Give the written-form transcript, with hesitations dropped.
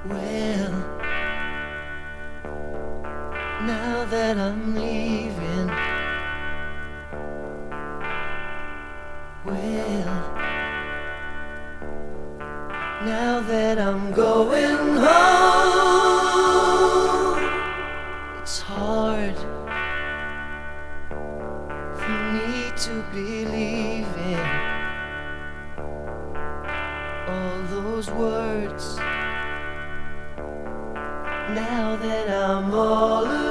Well, now that I'm leaving, well, now that I'm going home, it's hard for me to believe in all those words. Now that I'm all alone,